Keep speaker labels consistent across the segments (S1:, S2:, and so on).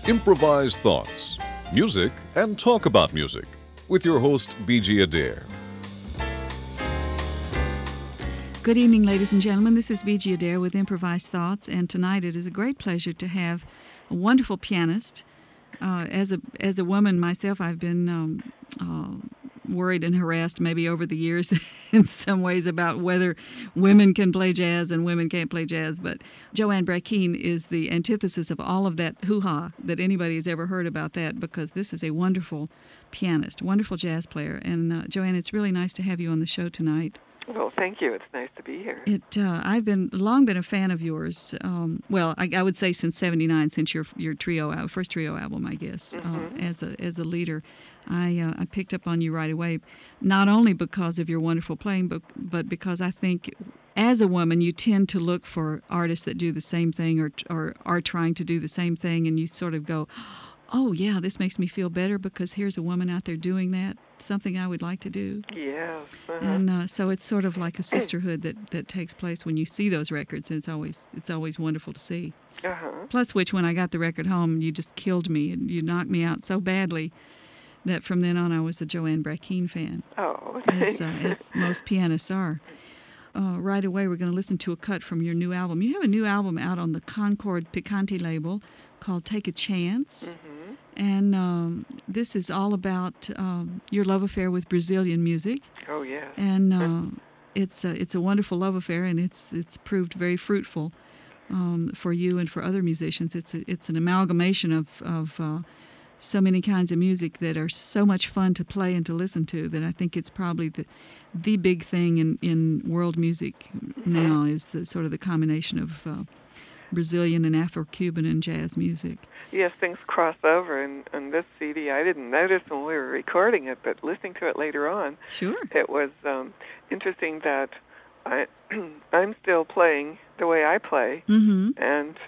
S1: Improvised Thoughts, Music and Talk About Music, with your host, B.G. Adair.
S2: Good evening, ladies and gentlemen. This is B.G. Adair with Improvised Thoughts, and tonight it is a great pleasure to have a wonderful pianist. As a woman myself, I've been worried and harassed maybe over the years in some ways about whether women can play jazz and women can't play jazz. But Joanne Brackeen is the antithesis of all of that hoo-ha that anybody has ever heard about that, because this is a wonderful pianist, wonderful jazz player. And Joanne, it's really nice to have you on the show tonight.
S3: Well, thank you. It's nice to be here.
S2: I've long been a fan of yours. I would say since '79, since your trio, first trio album, I guess. As a leader, I picked up on you right away, not only because of your wonderful playing, but because I think, as a woman, you tend to look for artists that do the same thing or are trying to do the same thing, and you sort of go, oh, yeah, this makes me feel better because here's a woman out there doing that, something I would like to do.
S3: Yes.
S2: And so it's sort of like a sisterhood that takes place when you see those records, and it's always wonderful to see. Plus which, when I got the record home, you just killed me, and you knocked me out so badly that from then on I was a Joanne Brackeen fan.
S3: Oh,
S2: as most pianists are. Right away, we're going to listen to a cut from your new album. You have a new album out on the Concord Picante label called Take a Chance. And this is all about your love affair with Brazilian music.
S3: Oh, yes.
S2: And it's a wonderful love affair, and it's proved very fruitful for you and for other musicians. It's an amalgamation of so many kinds of music that are so much fun to play and to listen to that I think it's probably the big thing in world music now is sort of the combination of Brazilian and Afro-Cuban and jazz music.
S3: Yes, things cross over, and this CD, I didn't notice when we were recording it, but listening to it later on,
S2: sure,
S3: it was interesting that I'm still playing the way I play, and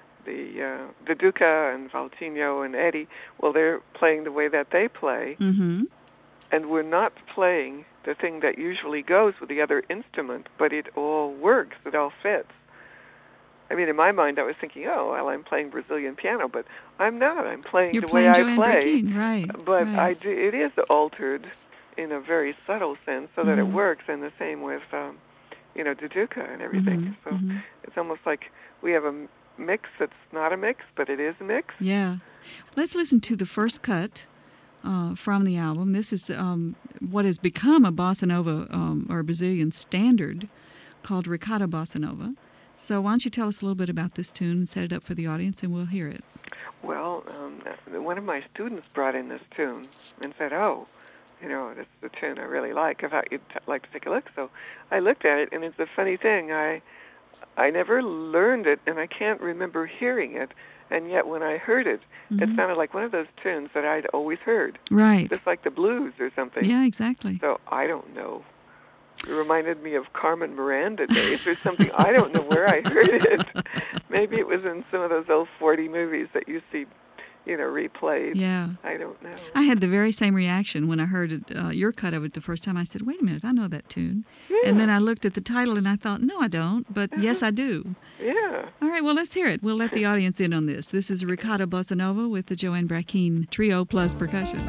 S3: the Duca and Valtinho and Eddie, well, they're playing the way that they play, and we're not playing the thing that usually goes with the other instrument, but it all works, it all fits. I mean, in my mind, I was thinking, oh, well, I'm playing Brazilian piano, but I'm not. I'm playing
S2: You're
S3: the
S2: playing
S3: way
S2: Joanne
S3: I play.
S2: Brackeen, right?
S3: But
S2: right.
S3: it is altered in a very subtle sense so that it works, and the same with, the Duca and everything. So it's almost like we have a mix that's not a mix, but it is a mix.
S2: Yeah. Let's listen to the first cut from the album. This is what has become a bossa nova or Brazilian standard called Ricardo Bossa Nova. So why don't you tell us a little bit about this tune and set it up for the audience, and we'll hear it.
S3: Well, one of my students brought in this tune and said, oh, this is the tune I really like. I thought you'd like to take a look. So I looked at it, and it's a funny thing. I never learned it, and I can't remember hearing it. And yet when I heard it, it sounded like one of those tunes that I'd always heard.
S2: Right.
S3: Just like the blues or something.
S2: Yeah, exactly.
S3: So I don't know. It reminded me of Carmen Miranda days or something. I don't know where I heard it. Maybe it was in some of those old 40 movies that you see, replayed.
S2: Yeah.
S3: I don't know.
S2: I had the very same reaction when I heard it, your cut of it the first time. I said, wait a minute, I know that tune.
S3: Yeah.
S2: And then I looked at the title and I thought, no, I don't, but yes, I do.
S3: Yeah.
S2: All right, well, let's hear it. We'll let the audience in on this. This is Ricardo Bossa Nova with the Joanne Brackeen Trio plus percussion.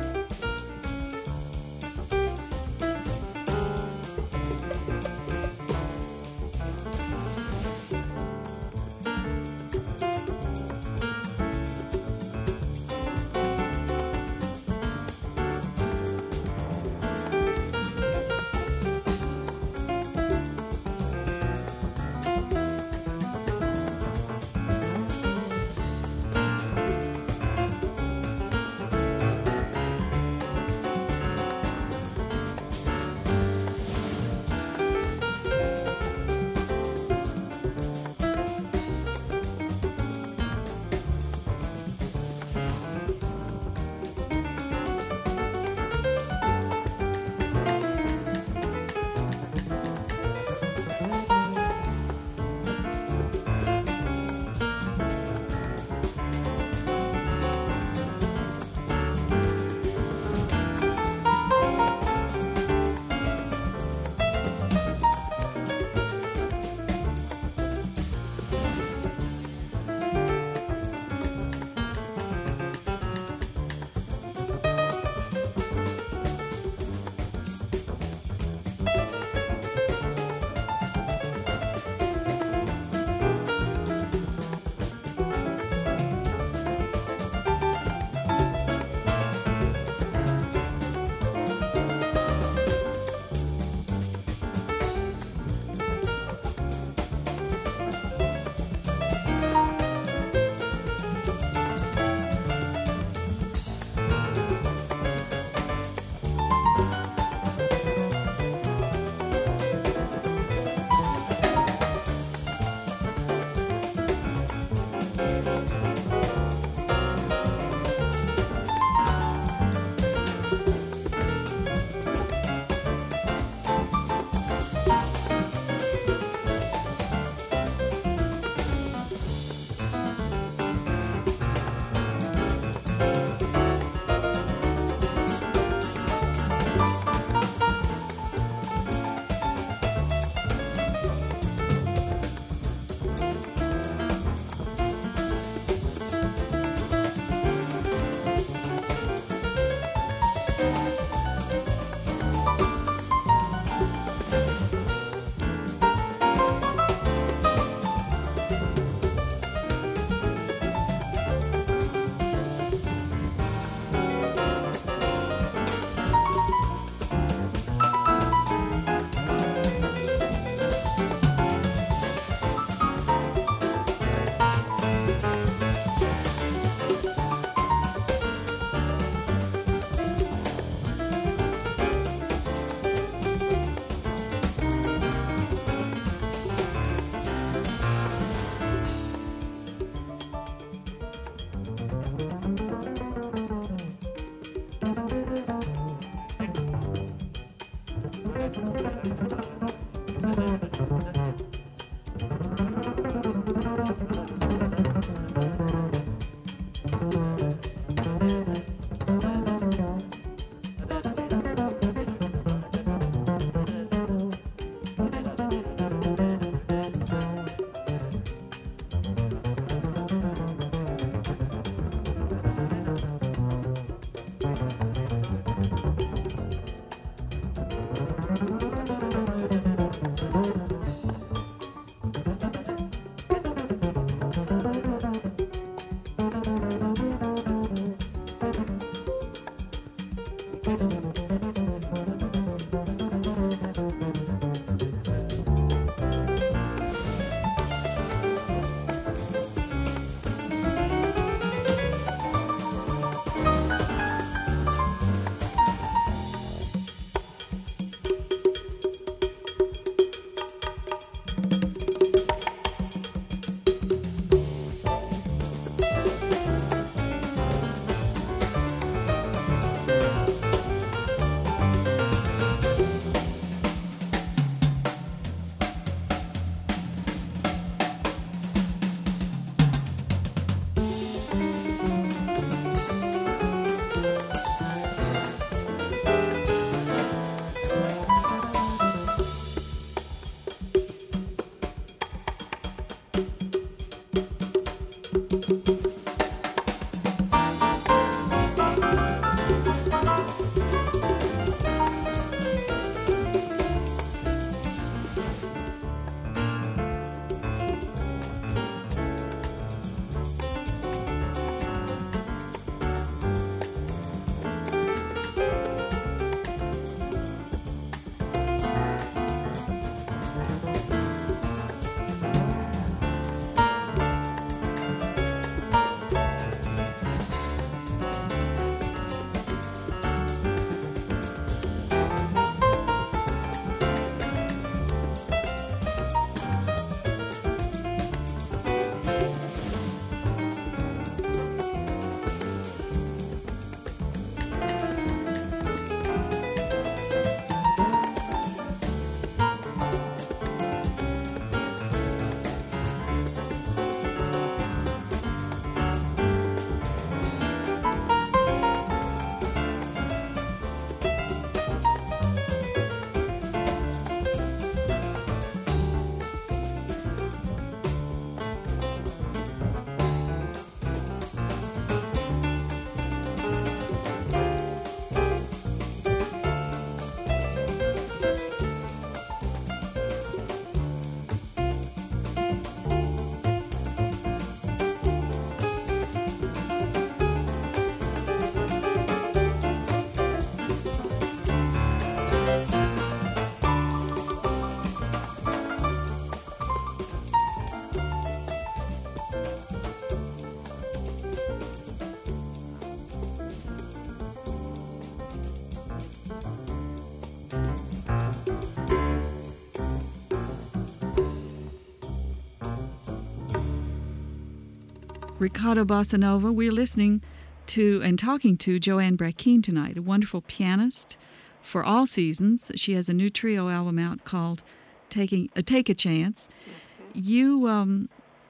S2: Ricardo Bossa Nova. We're listening to and talking to Joanne Brackeen tonight, a wonderful pianist for all seasons. She has a new trio album out called Take a Chance. You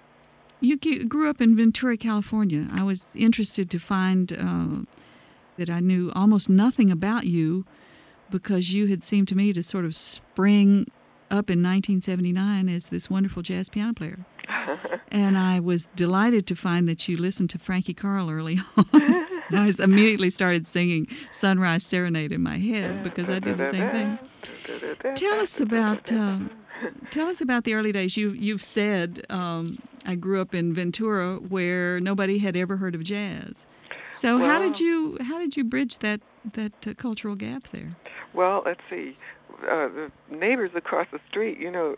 S2: grew up in Ventura, California. I was interested to find that I knew almost nothing about you because you had seemed to me to sort of spring up in 1979 as this wonderful jazz piano player. And I was delighted to find that you listened to Frankie Carl early on. I immediately started singing Sunrise Serenade in my head because I did the same thing. Tell us about the early days. You've said I grew up in Ventura where nobody had ever heard of jazz. So how did you bridge that cultural gap there?
S3: Well, let's see. The neighbors across the street,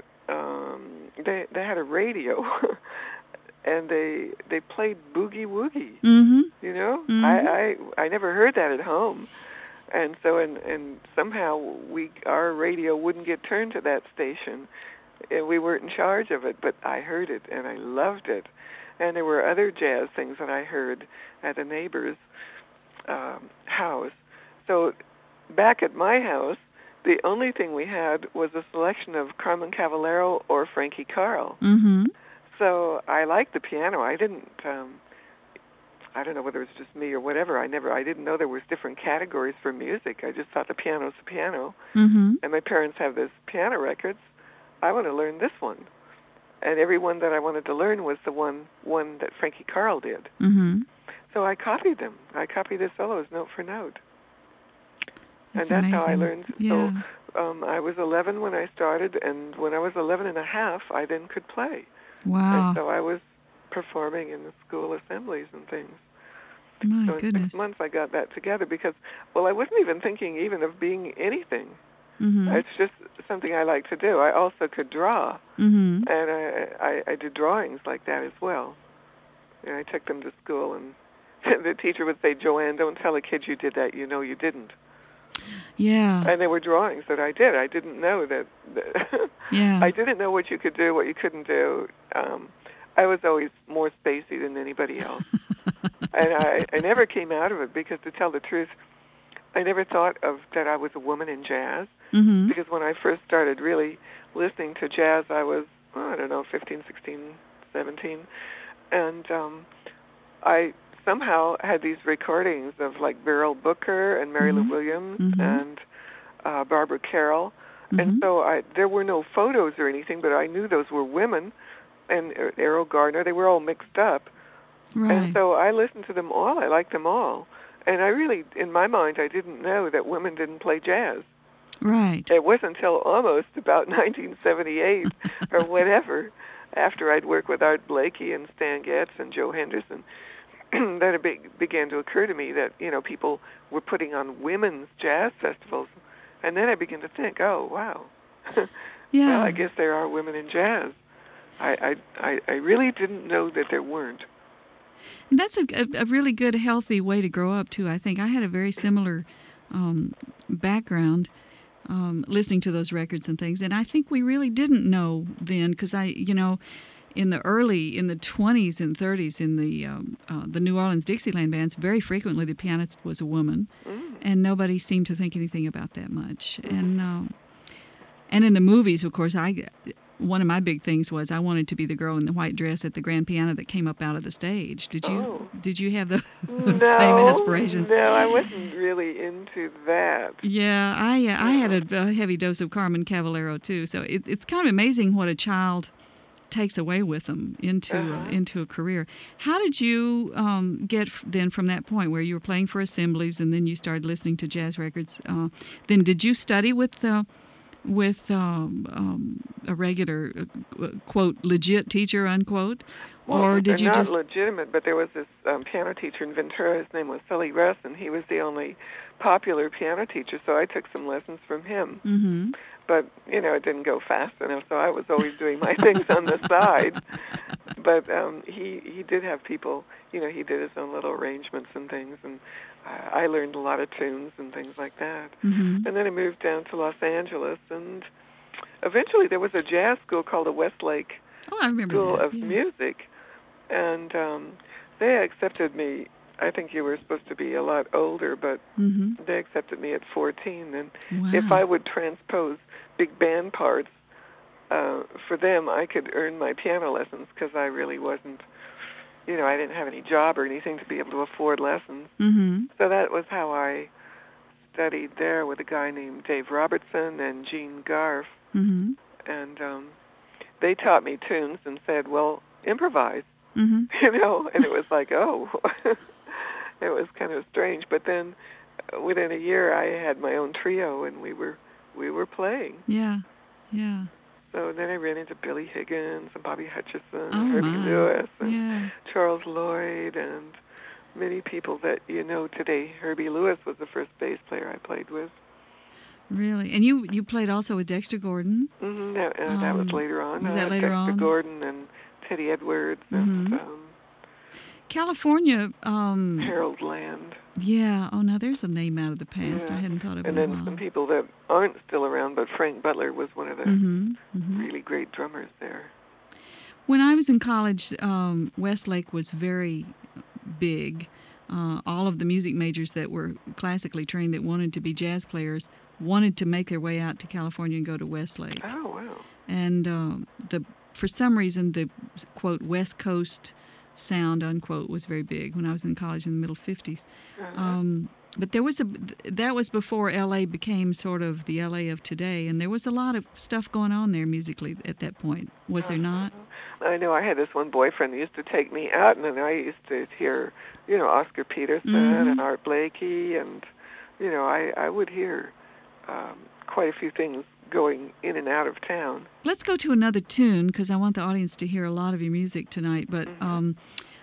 S3: they had a radio, and they played boogie woogie. Mm-hmm. Mm-hmm. I never heard that at home, and so and somehow our radio wouldn't get turned to that station, and we weren't in charge of it. But I heard it and I loved it, and there were other jazz things that I heard at the neighbor's house. So back at my house, the only thing we had was a selection of Carmen Cavallero or Frankie Carl. Mm-hmm. So I liked the piano. I didn't. I don't know whether it's just me or whatever. I didn't know there was different categories for music. I just thought the piano's the piano. Mm-hmm. And my parents have this piano records. I want to learn this one. And every one that I wanted to learn was the one that Frankie Carl did. Mm-hmm. So I copied them. I copied his solos note for note. That's amazing. How I learned. Yeah. So I was 11 when I started, and when I was 11 and a half, I then could play.
S2: Wow.
S3: And so I was performing in the school assemblies and things.
S2: My
S3: So in
S2: goodness.
S3: 6 months I got that together because, well, I wasn't even thinking even of being anything. It's just something I like to do. I also could draw, and I did drawings like that as well. And I took them to school, and the teacher would say, "Joanne, don't tell a kid you did that. You know you didn't."
S2: Yeah.
S3: And there were drawings that I did. I didn't know that.
S2: Yeah.
S3: I didn't know what you could do, what you couldn't do. I was always more spacey than anybody else, and I never came out of it because, to tell the truth, I never thought of that I was a woman in jazz. Because when I first started really listening to jazz, I was, I don't know, 15, 16, 17. And I somehow had these recordings of like Beryl Booker and Mary Lou Williams and Barbara Carroll. And so there were no photos or anything, but I knew those were women, and Errol Gardner. They were all mixed up.
S2: Right.
S3: And so I listened to them all. I liked them all. And I really, in my mind, I didn't know that women didn't play jazz.
S2: Right.
S3: It wasn't until almost about 1978 or whatever, after I'd worked with Art Blakey and Stan Getz and Joe Henderson, that it began to occur to me that, people were putting on women's jazz festivals. And then I began to think, oh, wow.
S2: Yeah.
S3: Well, I guess there are women in jazz. I really didn't know that there weren't.
S2: And that's a really good, healthy way to grow up, too. I think I had a very similar background listening to those records and things. And I think we really didn't know then, because in the 20s and 30s in the New Orleans Dixieland bands, very frequently the pianist was a woman, and nobody seemed to think anything about that much. And in the movies, of course, one of my big things was I wanted to be the girl in the white dress at the grand piano that came up out of the stage. Did you have those same aspirations?
S3: No, I wasn't really into that.
S2: Yeah, I had a heavy dose of Carmen Cavallero too. So it's kind of amazing what a child takes away with them into a career. How did you get then from that point where you were playing for assemblies and then you started listening to jazz records? Then did you study with a regular quote legit teacher unquote, or did you
S3: not
S2: just
S3: legitimate? But there was this piano teacher in Ventura. His name was Sully Russ, and he was the only popular piano teacher. So I took some lessons from him. But it didn't go fast enough, so I was always doing my things on the side. But he did have people. He did his own little arrangements and things, and I learned a lot of tunes and things like that. And then I moved down to Los Angeles, and eventually there was a jazz school called the Westlake School of Music, and they accepted me. I think you were supposed to be a lot older, but they accepted me at 14. And if I would transpose big band parts for them, I could earn my piano lessons because I really wasn't, I didn't have any job or anything to be able to afford lessons. So that was how I studied there with a guy named Dave Robertson and Gene Garf. And they taught me tunes and said, well, improvise, and it was like, oh. It was kind of strange, but then within a year I had my own trio, and we were playing.
S2: Yeah.
S3: So then I ran into Billy Higgins and Bobby Hutcherson, and Herbie Lewis, and Charles Lloyd, and many people that today. Herbie Lewis was the first bass player I played with.
S2: Really? And you played also with Dexter Gordon?
S3: That was later on.
S2: Was that later on?
S3: Dexter Gordon and Teddy Edwards and
S2: California.
S3: Harold Land.
S2: Yeah. Oh, now there's a name out of the past. I hadn't thought of it in a while.
S3: And then some people that aren't still around, but Frank Butler was one of the really great drummers there.
S2: When I was in college, Westlake was very big. All of the music majors that were classically trained that wanted to be jazz players wanted to make their way out to California and go to Westlake.
S3: Oh, wow.
S2: And for some reason, the, quote, West Coast sound, unquote, was very big when I was in college in the middle 50s. But that was before L.A. became sort of the L.A. of today, and there was a lot of stuff going on there musically at that point. Was there not?
S3: I know. I had this one boyfriend who used to take me out, and then I used to hear, Oscar Peterson and Art Blakey, and, I would hear quite a few things going in and out of town.
S2: Let's go to another tune, because I want the audience to hear a lot of your music tonight, but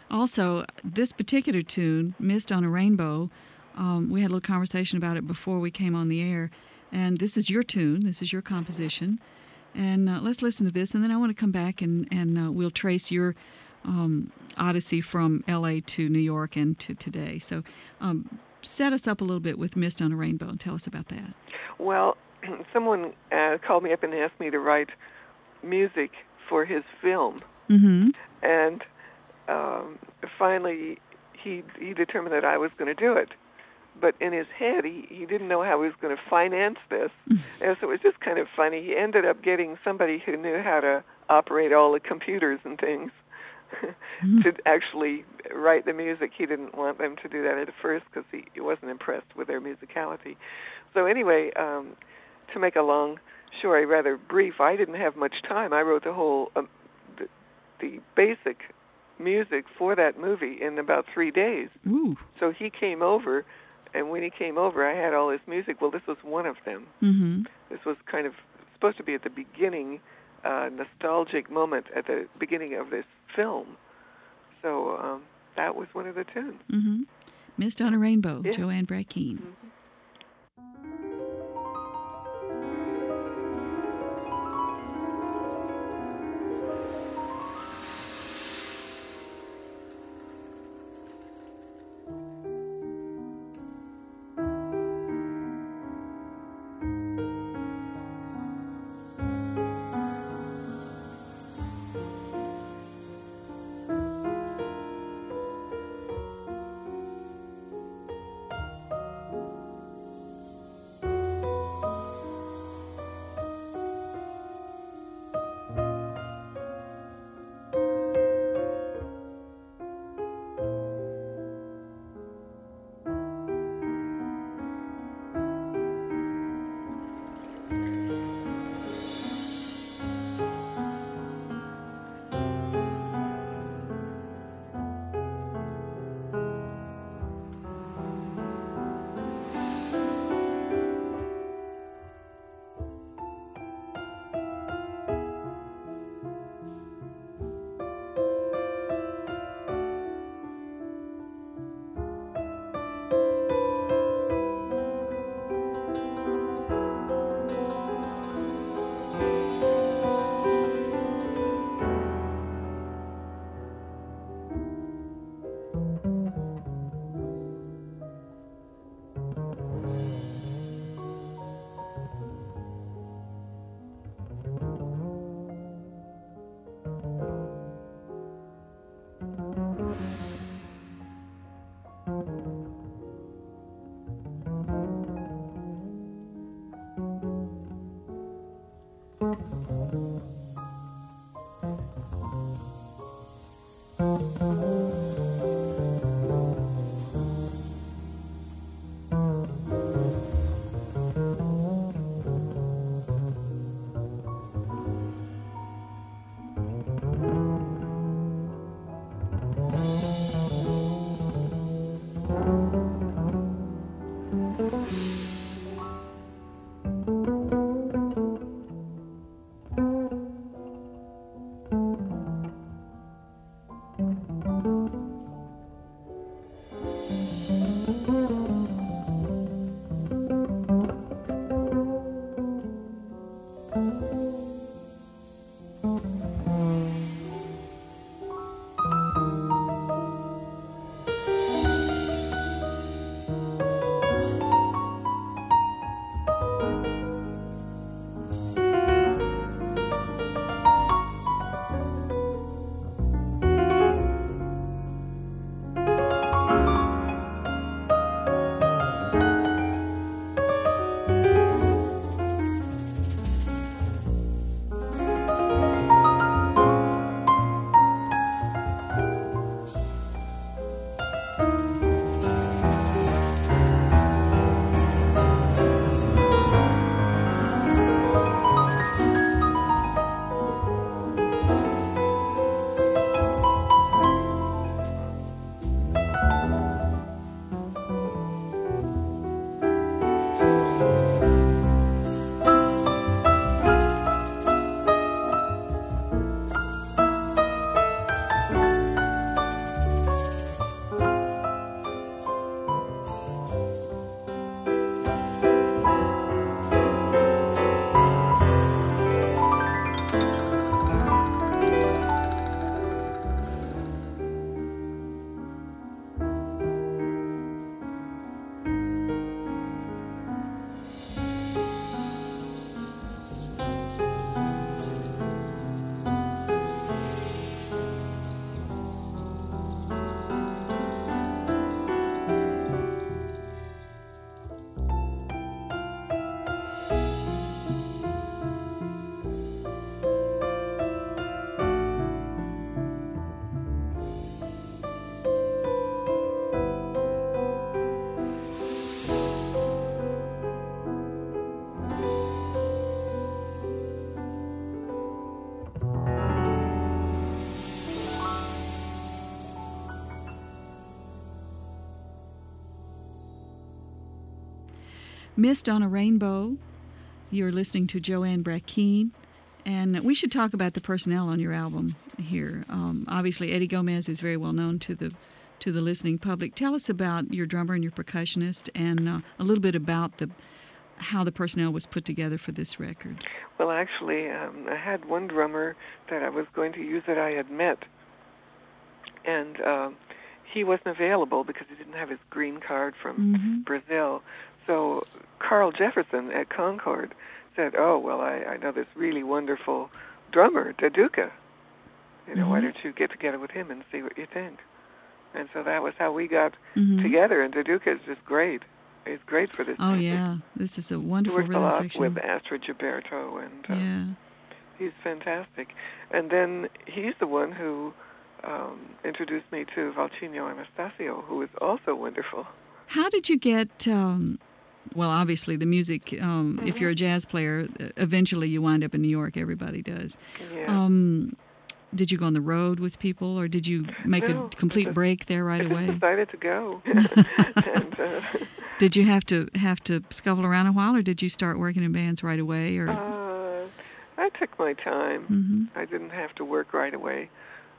S2: Also, this particular tune, Mist on a Rainbow, we had a little conversation about it before we came on the air, and this is your tune, this is your composition. And let's listen to this, and then I want to come back and we'll trace your odyssey from L.A. to New York and to today. So set us up a little bit with Mist on a Rainbow and tell us about that.
S3: Well, someone called me up and asked me to write music for his film.
S2: Mm-hmm.
S3: And finally he determined that I was going to do it. But in his head, he didn't know how he was going to finance this. And so it was just kind of funny. He ended up getting somebody who knew how to operate all the computers and things to actually write the music. He didn't want them to do that at first because he wasn't impressed with their musicality. So anyway, to make a long story rather brief, I didn't have much time. I wrote the whole, the basic music for that movie in about 3 days.
S2: Ooh.
S3: So he came over, and when he came over, I had all his music. Well, this was one of them.
S2: Mm-hmm.
S3: This was kind of supposed to be at the beginning, nostalgic moment at the beginning of this film. So that was one of the tunes.
S2: Mm-hmm. Mist on a Rainbow,
S3: Yeah.
S2: Joanne Brackeen.
S3: Mm-hmm.
S2: Mist on a Rainbow. You're listening to Joanne Brackeen. And we should talk about the personnel on your album here. Obviously, Eddie Gomez is very well known to the listening public. Tell us about your drummer and your percussionist, and a little bit about how the personnel was put together for this record.
S3: Well, actually, I had one drummer that I was going to use that I had met, and he wasn't available because he didn't have his green card from Brazil. So Carl Jefferson at Concord said, "Oh, well, I know this really wonderful drummer, Daduka. Why don't you get together with him and see what you think?" And so that was how we got together, and Daduka is just great. He's great for this.
S2: Oh, yeah. This is a wonderful rhythm section.
S3: He worked a lot with Astrid Gilberto, and he's fantastic. And then he's the one who introduced me to Valtinho Anastasio, who is also wonderful.
S2: How did you get... well, obviously, the music, if you're a jazz player, eventually you wind up in New York. Everybody does.
S3: Yeah.
S2: Did you go on the road with people, or did you make a complete break there right away?
S3: I just decided to go. And,
S2: did you have to scuffle around a while, or did you start working in bands right away? Or
S3: I took my time. I didn't have to work right away.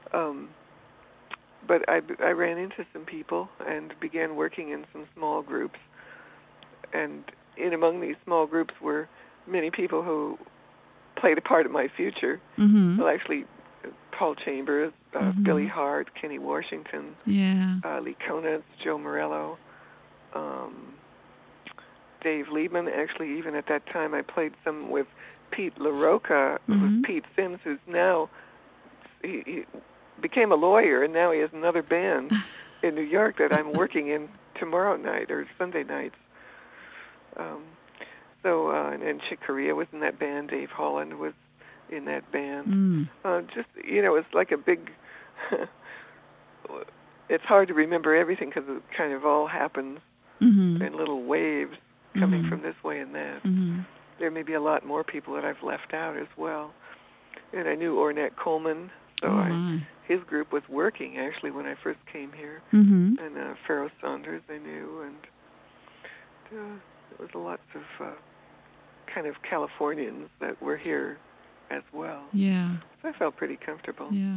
S3: But I ran into some people and began working in some small groups. And among these small groups were many people who played a part of my future. Well, actually, Paul Chambers, Billy Hart, Kenny Washington, Lee Konitz, Joe Morello, Dave Liebman. Actually, even at that time, I played some with Pete LaRocca, who's Pete Sims, who's now, he became a lawyer, and now he has another band in New York that I'm working in tomorrow night or Sunday nights. And Chick Corea was in that band. Dave Holland was in that band. It's like a big... it's hard to remember everything because it kind of all happens in little waves coming from this way and that. There may be a lot more people that I've left out as well. And I knew Ornette Coleman, so his group was working, actually, when I first came here. And Pharoah Saunders I knew, and there was lots of kind of Californians that were here as well.
S2: Yeah.
S3: So I felt pretty comfortable.
S2: Yeah.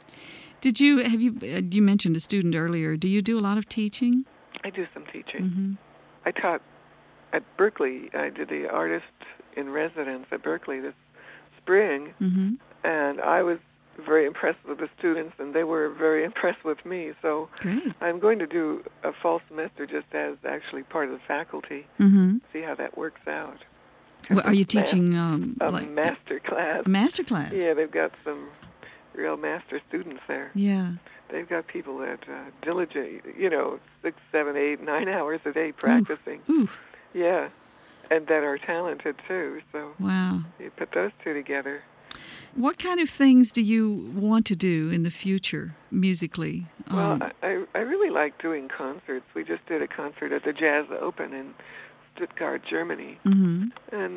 S2: You mentioned a student earlier. Do you do a lot of teaching?
S3: I do some teaching. I taught at Berkeley. I did the artist in residence at Berkeley this spring, and I was very impressed with the students, and they were very impressed with me. So I'm going to do a fall semester just as actually part of the faculty, see how that works out.
S2: Well, are you teaching
S3: a master class?
S2: A master class?
S3: Yeah, they've got some real master students there.
S2: Yeah.
S3: They've got people that diligent, 6, 7, 8, 9 hours a day practicing.
S2: Oof.
S3: Yeah, and that are talented too. So
S2: wow.
S3: You put those two together.
S2: What kind of things do you want to do in the future musically?
S3: Well, I really like doing concerts. We just did a concert at the Jazz Open in Stuttgart, Germany, and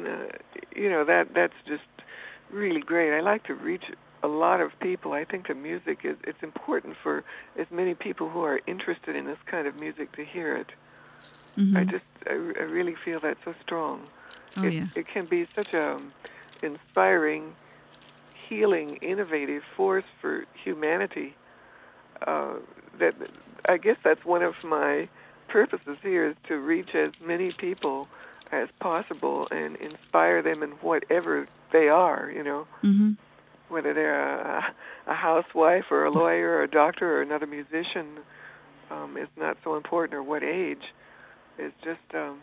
S3: that's just really great. I like to reach a lot of people. I think the music it's important for as many people who are interested in this kind of music to hear it. I really feel that so strong. It can be such a inspiring, healing, innovative force for humanity. That I guess that's one of my purposes here, is to reach as many people as possible and inspire them in whatever they are, whether they're a housewife or a lawyer or a doctor or another musician, is not so important, or what age. It's just,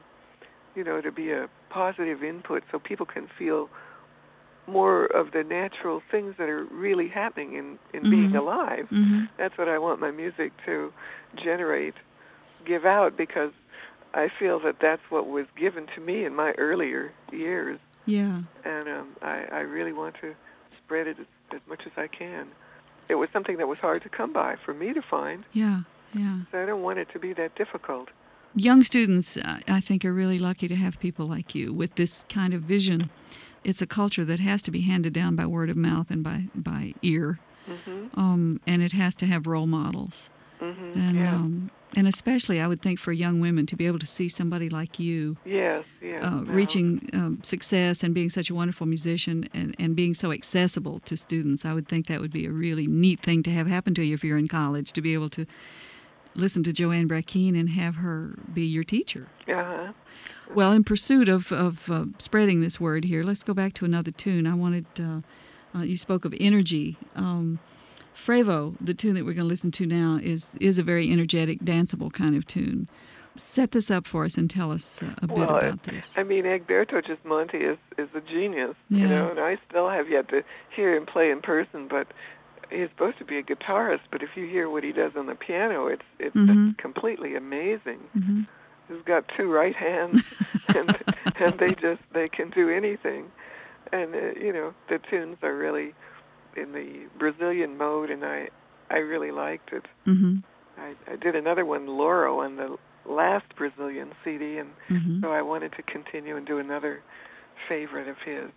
S3: to be a positive input so people can feel more of the natural things that are really happening in being alive. That's what I want my music to generate, give out, because I feel that that's what was given to me in my earlier years.
S2: Yeah.
S3: And I really want to spread it as much as I can. It was something that was hard to come by for me to find.
S2: Yeah.
S3: So I don't want it to be that difficult.
S2: Young students, I think, are really lucky to have people like you with this kind of vision. It's a culture that has to be handed down by word of mouth and by ear, and it has to have role models. And And especially, I would think, for young women to be able to see somebody like you
S3: Yes.
S2: reaching success and being such a wonderful musician and being so accessible to students. I would think that would be a really neat thing to have happen to you if you're in college, to be able to listen to Joanne Brackeen and have her be your teacher.
S3: Uh-huh.
S2: Well, in pursuit of spreading this word here, let's go back to another tune. I wanted, you spoke of energy. Frevo, the tune that we're going to listen to now, is a very energetic, danceable kind of tune. Set this up for us and tell us a bit about this.
S3: I mean, Egberto Gismonti is a genius,
S2: Yeah.
S3: and I still have yet to hear him play in person, but he's supposed to be a guitarist, but if you hear what he does on the piano, it's just completely amazing.
S2: Mm-hmm.
S3: He's got two right hands, and they can do anything. And, the tunes are really in the Brazilian mode, and I really liked it.
S2: Mm-hmm.
S3: I did another one, Loro, on the last Brazilian CD, and so I wanted to continue and do another favorite of his.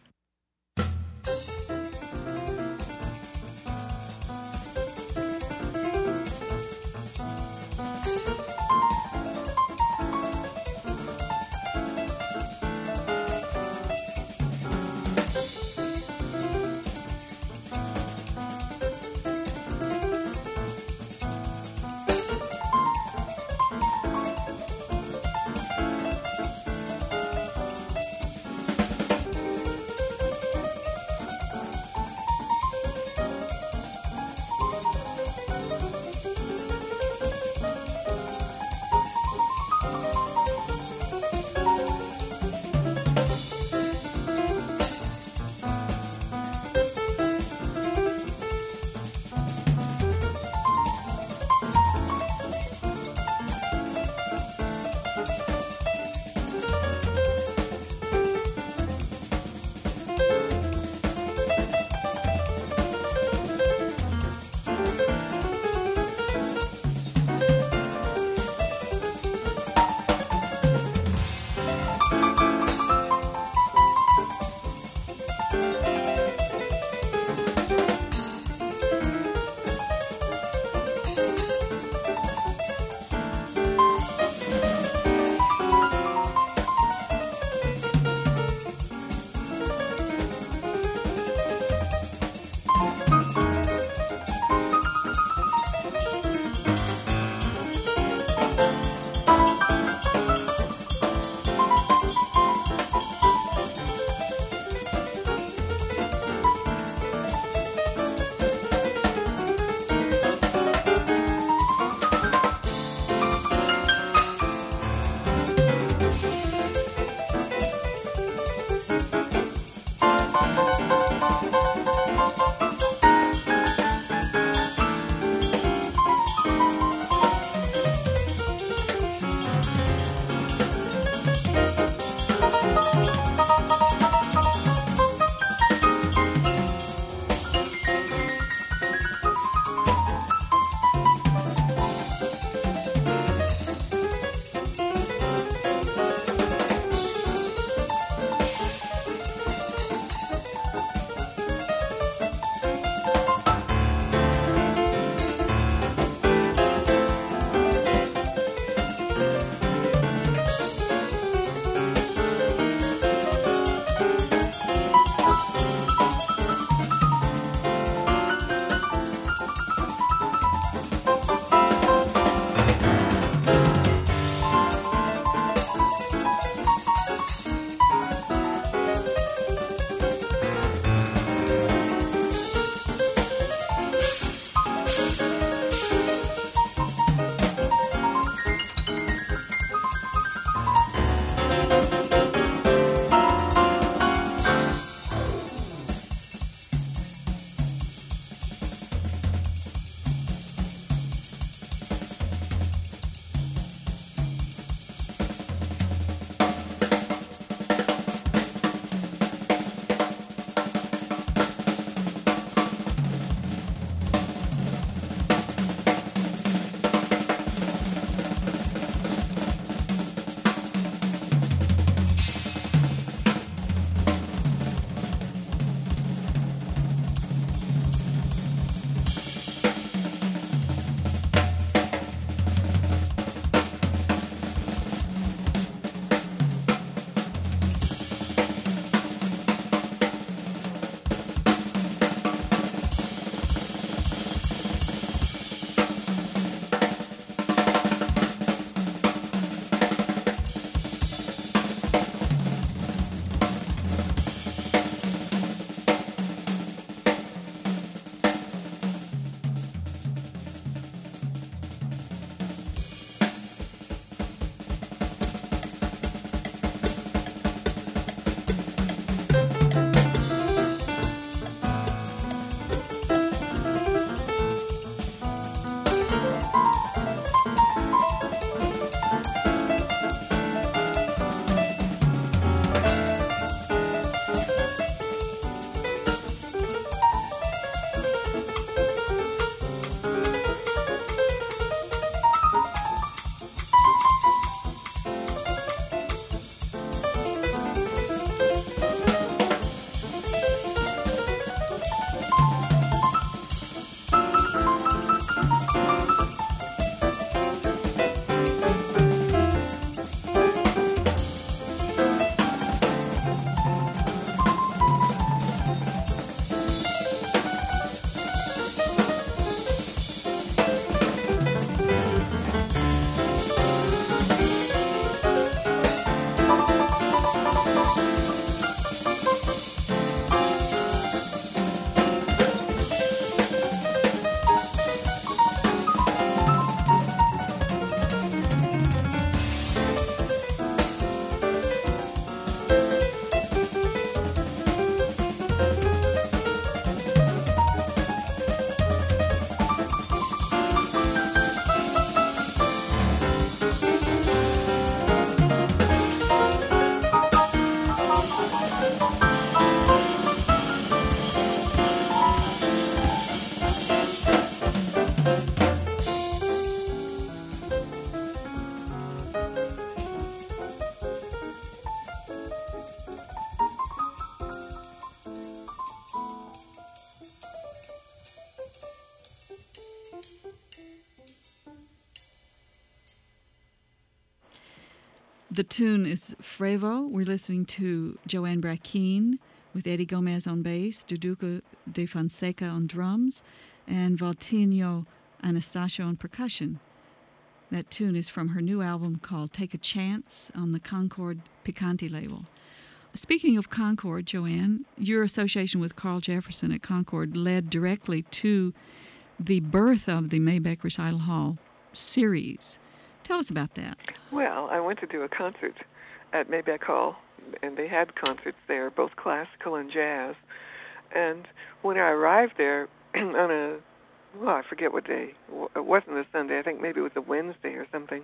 S2: The tune is Frevo. We're listening to Joanne Brackeen with Eddie Gomez on bass, Duduka de Fonseca on drums, and Valtinho Anastasio on percussion. That tune is from her new album called Take a Chance on the Concord Picante label. Speaking of Concord, Joanne, your association with Carl Jefferson at Concord led directly to the birth of the Mabeck Recital Hall series. Tell us about that.
S3: Well, I went to do a concert at Mabeck Hall, and they had concerts there, both classical and jazz. And when I arrived there on I forget what day. It wasn't a Sunday. I think maybe it was a Wednesday or something.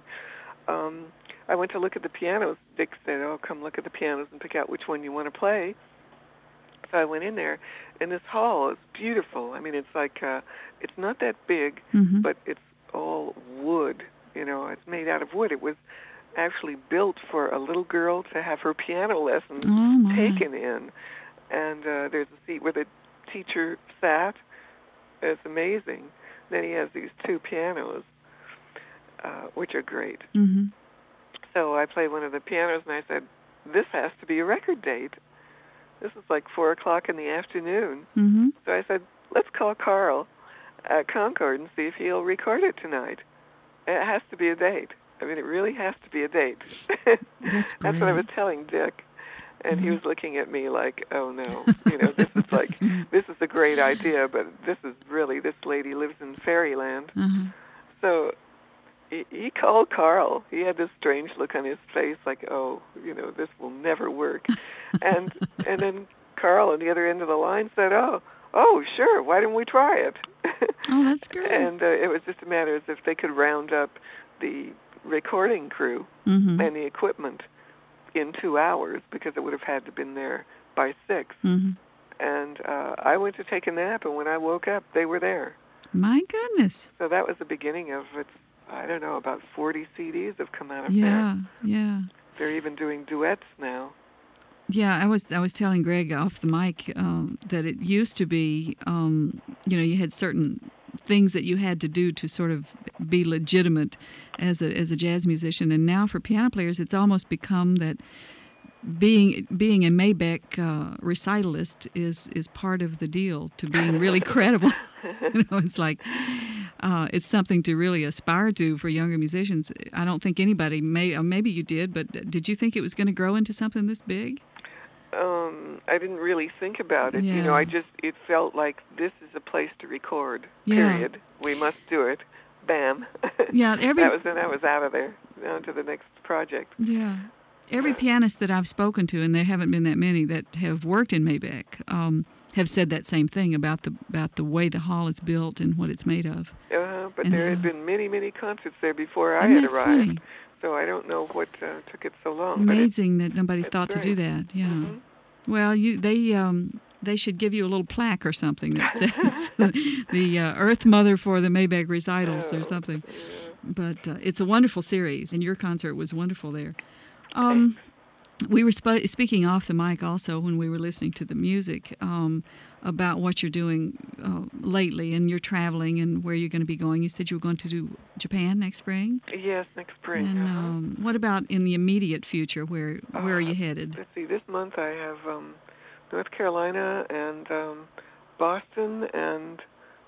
S3: I went to look at the pianos. Dick said, come look at the pianos and pick out which one you want to play. So I went in there, and this hall is beautiful. I mean, it's like, it's not that big, but it's all wood. It's made out of wood. It was actually built for a little girl to have her piano lessons taken in. And there's a seat where the teacher sat. It's amazing. Then he has these two pianos, which are great. Mm-hmm. So I played one of the pianos, and I said, this has to be a record date. This is like 4 o'clock in the afternoon. Mm-hmm. So I said, let's call Carl at Concord and see if he'll record it tonight. It has to be a date. I mean, it really has to be a date.
S2: That's great.
S3: That's what I was telling Dick. And he was looking at me like, oh, no, this is like, this is a great idea, but this lady lives in fairyland. Uh-huh. So he called Carl. He had this strange look on his face like, this will never work. and then Carl on the other end of the line said, oh, sure, why didn't we try it?
S2: Oh, that's great.
S3: And it was just a matter of if they could round up the recording crew and the equipment in 2 hours, because it would have had to have been there by 6. Mm-hmm. And I went to take a nap, and when I woke up, they were there.
S2: My goodness.
S3: So that was the beginning of about 40 CDs have come out of
S2: there. Yeah.
S3: They're even doing duets now.
S2: Yeah, I was telling Greg off the mic that it used to be, you had certain things that you had to do to sort of be legitimate as a jazz musician, and now for piano players, it's almost become that being a Mabeck recitalist is part of the deal to being really credible. It's like it's something to really aspire to for younger musicians. I don't think anybody maybe you did, but did you think it was going to grow into something this big?
S3: I didn't really think about it.
S2: Yeah.
S3: It felt like this is a place to record, period. Yeah. We must do it. Bam.
S2: Yeah,
S3: I was out of there, on to the next project.
S2: Yeah. Every pianist that I've spoken to, and there haven't been that many that have worked in Mabeck, have said that same thing about the way the hall is built and what it's made of.
S3: But there had been many, many concerts there before I had arrived. Funny? So I don't know what took it so long.
S2: Amazing that nobody thought to do that. Yeah.
S3: Mm-hmm.
S2: Well, they should give you a little plaque or something that says the Earth Mother for the Mabeck recitals or something.
S3: Yeah.
S2: But it's a wonderful series, and your concert was wonderful there. We were speaking off the mic also when we were listening to the music about what you're doing lately, and you're traveling and where you're going to be going. You said you were going to do Japan next spring?
S3: Yes, next spring.
S2: And what about in the immediate future? Where are you headed?
S3: Let's see. This month I have North Carolina and Boston and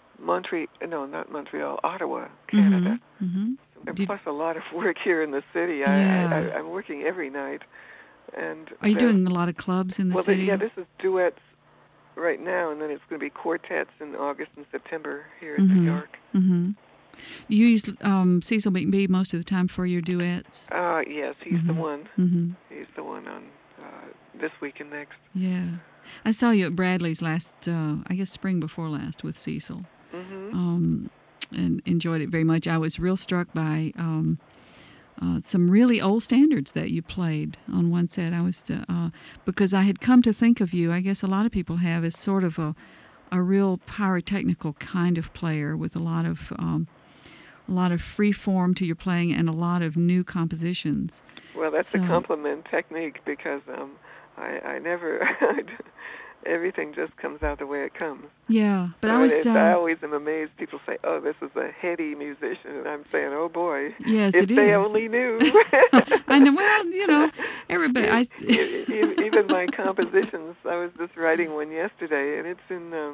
S3: Ottawa, Canada.
S2: Mm-hmm.
S3: Plus a lot of work here in the city. I'm working every night. And
S2: are you doing a lot of clubs in the city?
S3: This is duets right now, and then it's going to be quartets in August and September here in New York.
S2: Mm-hmm. You use Cecil McBee most of the time for your duets?
S3: Yes, he's the one. Mm-hmm. He's the one on this week and next.
S2: Yeah. I saw you at Bradley's last, spring before last with Cecil. Mm-hmm. And enjoyed it very much. I was real struck by some really old standards that you played on one set. I was because I had come to think of you, I guess a lot of people have, as sort of a real pyrotechnical kind of player with a lot of free form to your playing and a lot of new compositions.
S3: Well, that's a compliment technique, because I never everything just comes out the way it comes.
S2: Yeah, but
S3: I always am amazed. People say, "Oh, this is a heady musician," and I'm saying, "Oh boy,
S2: yes,
S3: if they
S2: is.
S3: only knew."
S2: I know. Well, everybody.
S3: Even my compositions. I was just writing one yesterday, and it's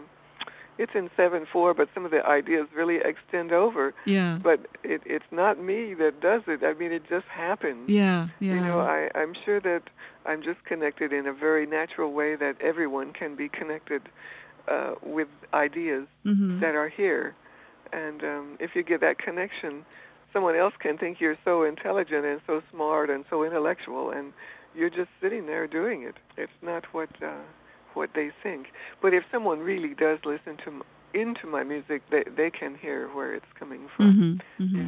S3: in 7/4, but some of the ideas really extend over.
S2: Yeah.
S3: But it's not me that does it. I mean, it just happens.
S2: Yeah, yeah.
S3: You know, I'm sure that I'm just connected in a very natural way that everyone can be connected with ideas that are here. And if you get that connection, someone else can think you're so intelligent and so smart and so intellectual, and you're just sitting there doing it. It's not what they think. But if someone really does listen into my music, they can hear where it's coming from. Yeah.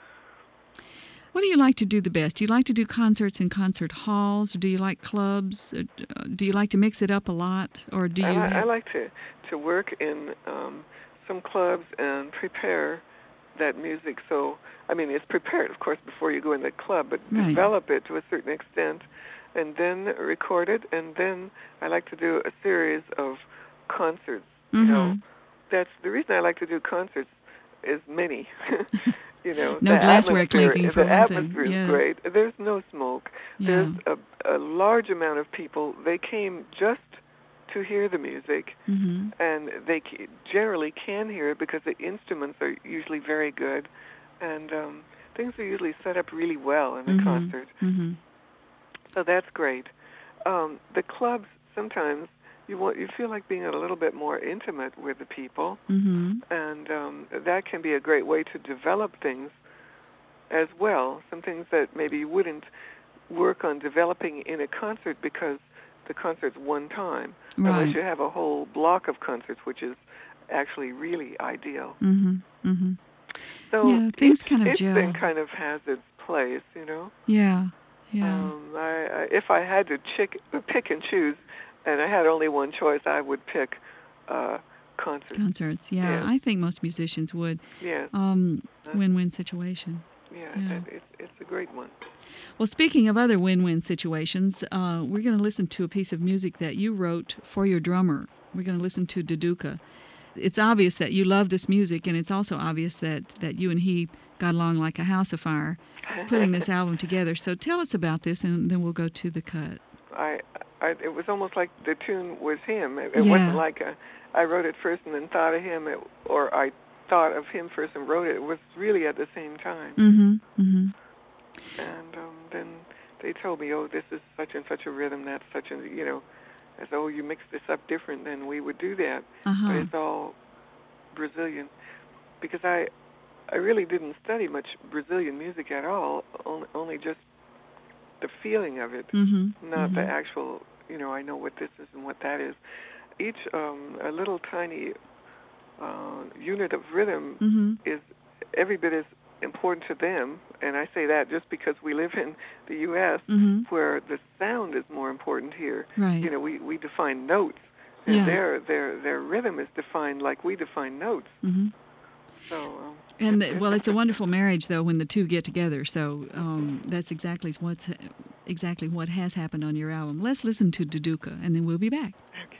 S2: What do you like to do the best? Do you like to do concerts in concert halls, or do you like clubs? Do you like to mix it up a lot, or do you?
S3: I like to work in some clubs and prepare that music. So, I mean, it's prepared, of course, before you go in the club, but develop it to a certain extent, and then record it, and then I like to do a series of concerts. You know, that's the reason I like to do concerts. Is many. You know,
S2: no glassware clinking for
S3: the
S2: one thing.
S3: atmosphere is
S2: Yes.
S3: great. There's no smoke.
S2: Yeah.
S3: There's a large amount of people. They came just to hear the music, and they generally can hear it because the instruments are usually very good, and things are usually set up really well in the concert. So that's great. The clubs, sometimes you feel like being a little bit more intimate with the people, and that can be a great way to develop things as well. Some things that maybe you wouldn't work on developing in a concert because the concert's one time, unless you have a whole block of concerts, which is actually really ideal. So
S2: yeah, things kind of gel.
S3: It kind of has its place, you know.
S2: Yeah, yeah.
S3: If I had to pick and choose, and I had only one choice, I would pick concerts.
S2: Concerts, yeah. I think most musicians would.
S3: Yes.
S2: Win-win situation.
S3: Yeah. It's a great one.
S2: Well, speaking of other win-win situations, we're going to listen to a piece of music that you wrote for your drummer. We're going to listen to Daduka. It's obvious that you love this music, and it's also obvious that you and he got along like a house afire putting this album together. So tell us about this, and then we'll go to the cut.
S3: It was almost like the tune was him. It wasn't like I wrote it first and then thought of him, or I thought of him first and wrote it. It was really at the same time. And then they told me, "Oh, this is such and such a rhythm. That's such a, you know, as though you mix this up different, then we would do that." But it's all Brazilian, because I really didn't study much Brazilian music at all. Only just the feeling of it, not the actual. You know, I know what this is and what that is. Each a little tiny unit of rhythm is every bit as important to them, and I say that just because we live in the U.S., where the sound is more important here.
S2: Right.
S3: You know, we define notes, and their rhythm is defined like we define notes. So.
S2: It's a wonderful marriage, though, when the two get together. So that's exactly what has happened on your album. Let's listen to Daduka, and then we'll be back.
S3: Okay.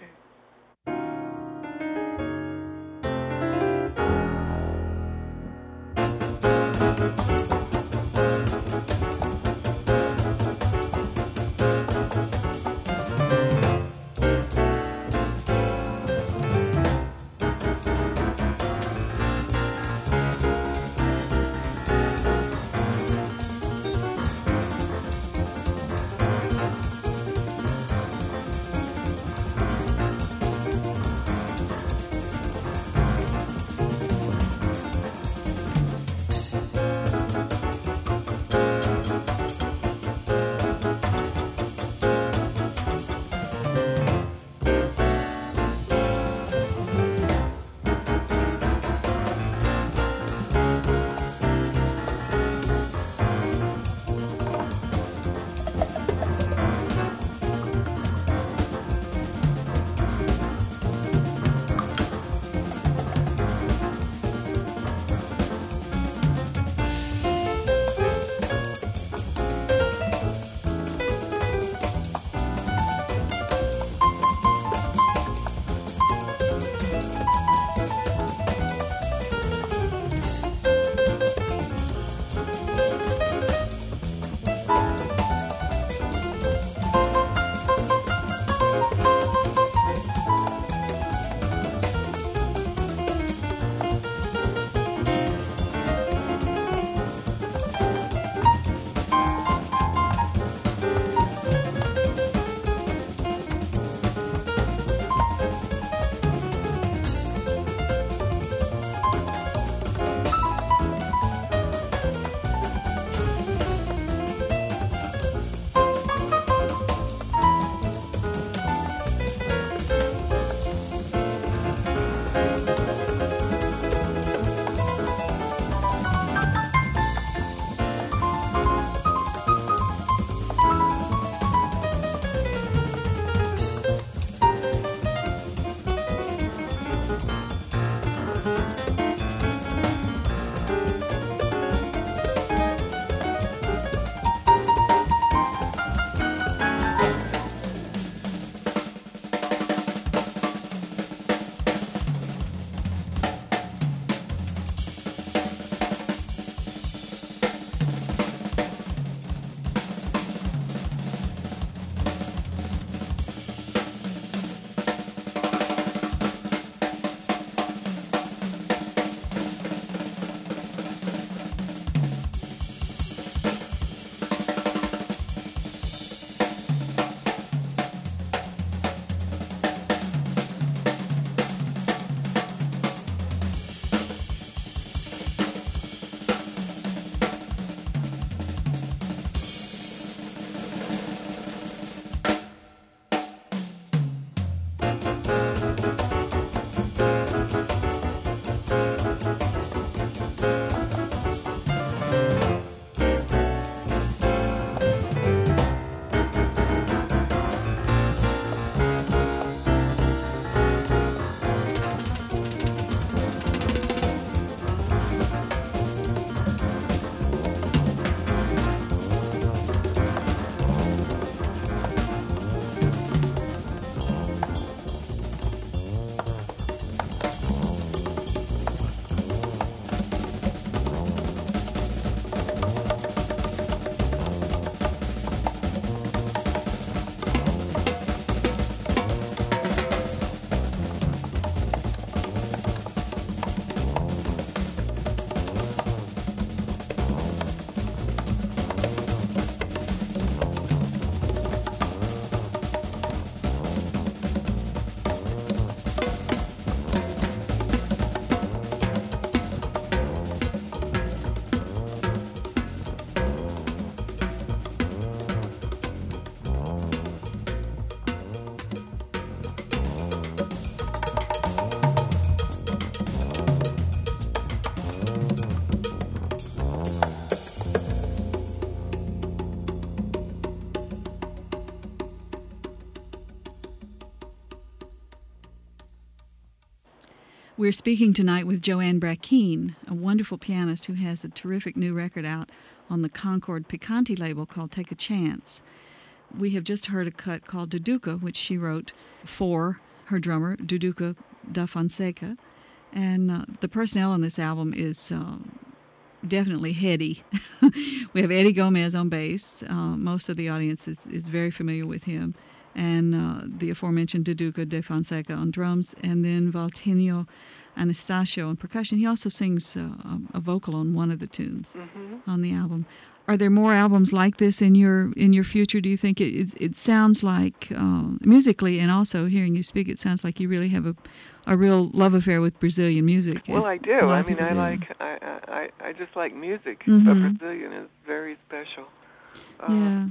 S2: We're speaking tonight with Joanne Brackeen, a wonderful pianist who has a terrific new record out on the Concord Picante label called Take a Chance. We have just heard a cut called Duduca, which she wrote for her drummer, Duduca da Fonseca. And the personnel on this album is definitely heady. We have Eddie Gomez on bass. Most of the audience is very familiar with him. And the aforementioned Duduca da Fonseca on drums, and then Valtinho Anastasio on percussion. He also sings a vocal on one of the tunes on the album. Are there more albums like this in your future? Do you think it sounds like musically, and also hearing you speak, it sounds like you really have a real love affair with Brazilian music?
S3: Well, I do. I mean, I just like music, but Brazilian is very special.
S2: Yeah.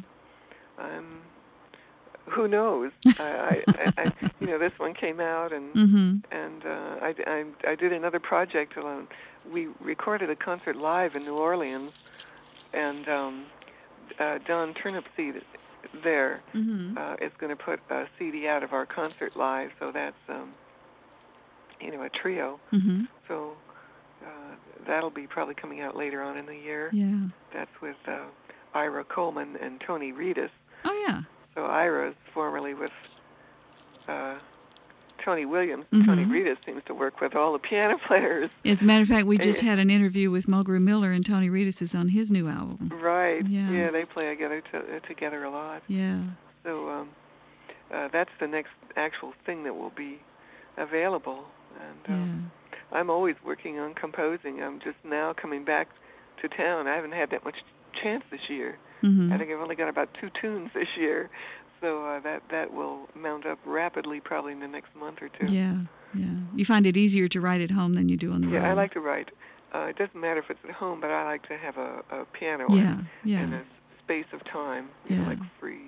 S3: Who knows? This one came out, and I did another project alone. We recorded a concert live in New Orleans, and Don Turnipseed there is going to put a CD out of our concert live. So that's a trio. So that'll be probably coming out later on in the year.
S2: Yeah.
S3: That's with Ira Coleman and Tony Reedus.
S2: Oh yeah.
S3: So Ira's formerly with Tony Williams. Tony Reedus seems to work with all the piano players.
S2: As a matter of fact, we just had an interview with Mulgrew Miller, and Tony Reedus is on his new album.
S3: Right. Yeah, they play together a lot.
S2: Yeah.
S3: So that's the next actual thing that will be available. And I'm always working on composing. I'm just now coming back to town. I haven't had that much chance this year. I think I've only got about 2 tunes this year, so that will mount up rapidly probably in the next month or 2.
S2: Yeah. You find it easier to write at home than you do on the road?
S3: Yeah, I like to write. It doesn't matter if it's at home, but I like to have a piano and a space of time, like free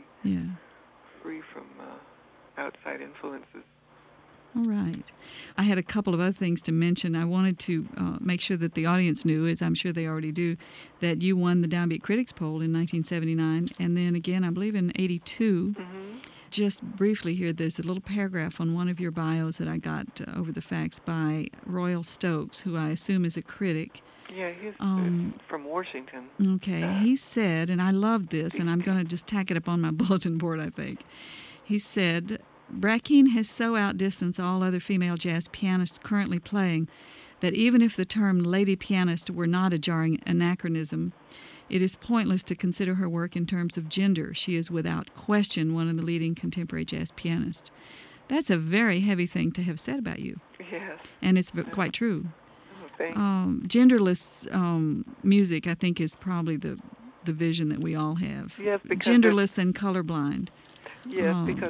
S3: from outside influences.
S2: All right. I had a couple of other things to mention. I wanted to make sure that the audience knew, as I'm sure they already do, that you won the Downbeat Critics Poll in 1979, and then again, I believe in 82. Just briefly here, there's a little paragraph on one of your bios that I got over the fax by Royal Stokes, who I assume is a critic.
S3: Yeah, he's from Washington.
S2: Okay. He said, and I loved this, and I'm going to just tack it up on my bulletin board, I think. He said, Brackeen has so outdistanced all other female jazz pianists currently playing that even if the term lady pianist were not a jarring anachronism, it is pointless to consider her work in terms of gender. She is without question one of the leading contemporary jazz pianists. That's a very heavy thing to have said about you.
S3: Yes.
S2: And it's quite true.
S3: Oh, thanks.
S2: Genderless music, I think, is probably the vision that we all have.
S3: Yes, because
S2: genderless and colorblind.
S3: Yes, because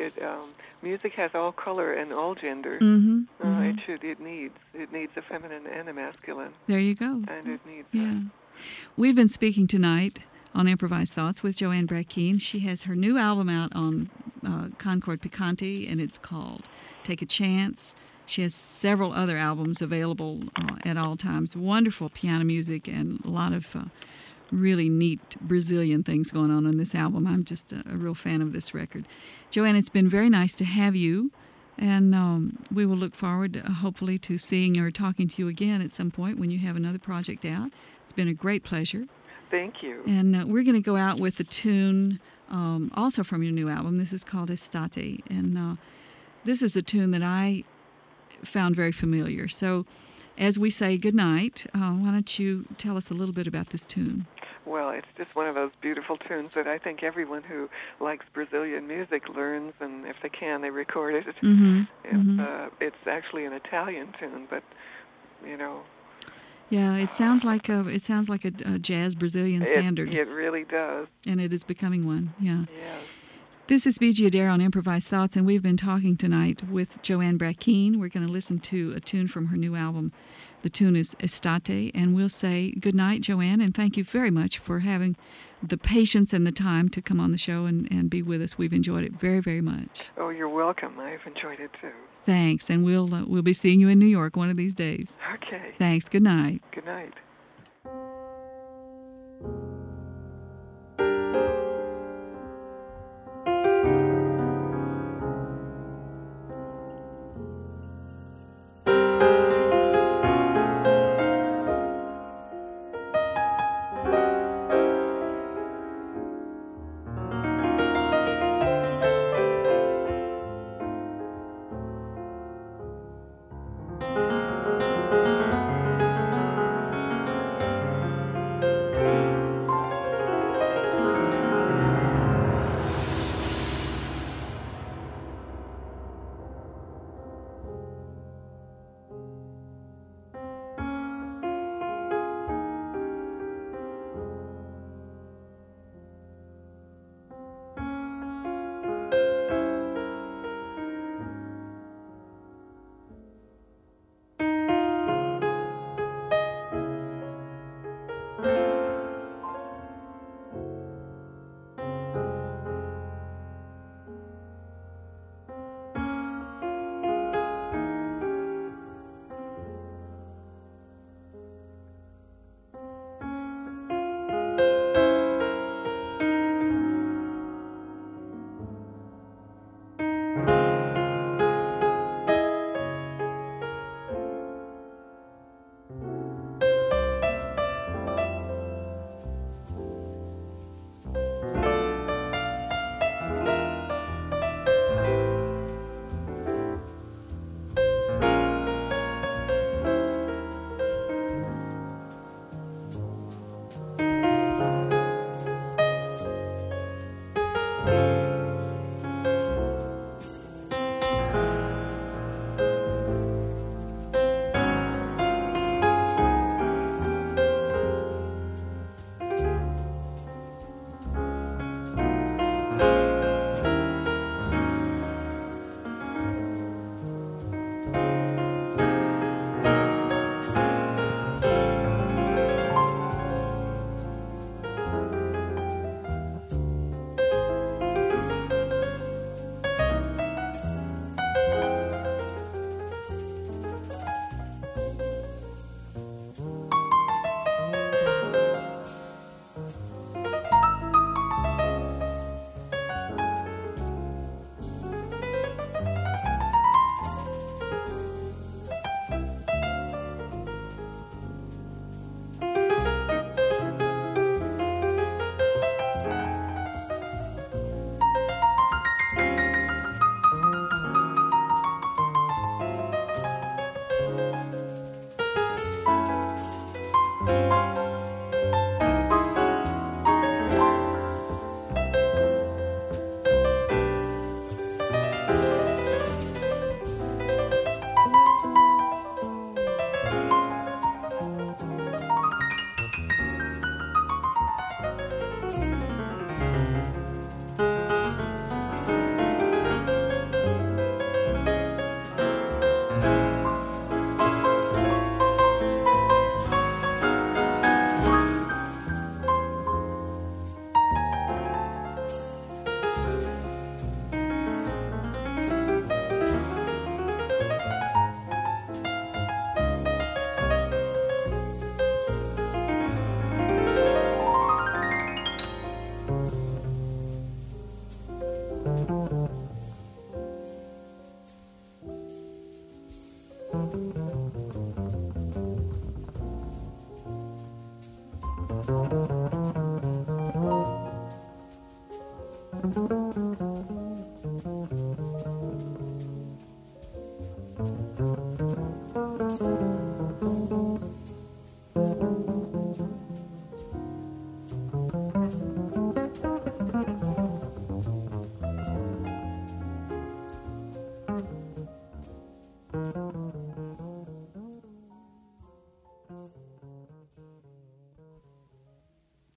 S3: music has all color and all gender. It needs a feminine and a masculine.
S2: There you go.
S3: And it needs.
S2: We've been speaking tonight on Improvised Thoughts with Joanne Brackeen. She has her new album out on Concord Picante, and it's called Take a Chance. She has several other albums available at all times. Wonderful piano music and a lot of really neat Brazilian things going on in this album. I'm just a real fan of this record. Joanne, it's been very nice to have you, and we will look forward, hopefully, to seeing or talking to you again at some point when you have another project out. It's been a great pleasure.
S3: Thank you.
S2: And we're going to go out with the tune also from your new album. This is called Estate, and this is a tune that I found very familiar. So as we say goodnight, why don't you tell us a little bit about this tune?
S3: Well, it's just one of those beautiful tunes that I think everyone who likes Brazilian music learns, and if they can, they record it. It's actually an Italian tune, but
S2: Yeah, it sounds like a jazz Brazilian standard.
S3: It really does,
S2: and it is becoming one. Yeah.
S3: Yes.
S2: This is B.G. Adair on Improvised Thoughts, and we've been talking tonight with Joanne Brackeen. We're going to listen to a tune from her new album. The tune is Estate, and we'll say good night, Joanne, and thank you very much for having the patience and the time to come on the show and be with us. We've enjoyed it very, very much.
S3: Oh, you're welcome. I've enjoyed it too.
S2: Thanks, and we'll be seeing you in New York one of these days.
S3: Okay.
S2: Thanks. Good night.
S3: Good night.